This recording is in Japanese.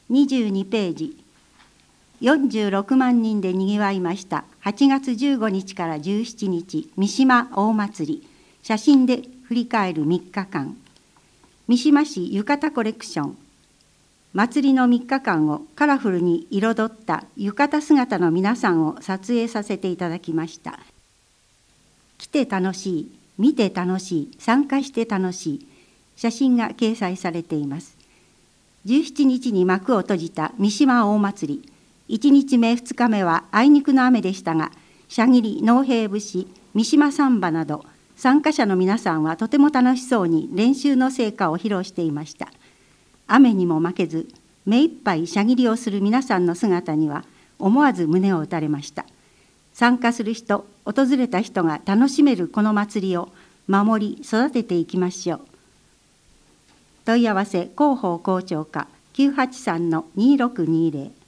22ページ。46万人でにぎわいました8月15日から17日三島大祭り。写真で振り返る3日間。三島市浴衣コレクション。祭りの3日間をカラフルに彩った浴衣姿の皆さんを撮影させていただきました。来て楽しい、見て楽しい、参加して楽しい、写真が掲載されています。17日に幕を閉じた三島大祭り。1日目2日目はあいにくの雨でしたが、射切、農兵節、三島サンバなど参加者の皆さんはとても楽しそうに練習の成果を披露していました。雨にも負けず目いっぱい射切をする皆さんの姿には思わず胸を打たれました。参加する人、訪れた人が楽しめるこの祭りを守り育てていきましょう。問い合わせ広報広聴課 983-2620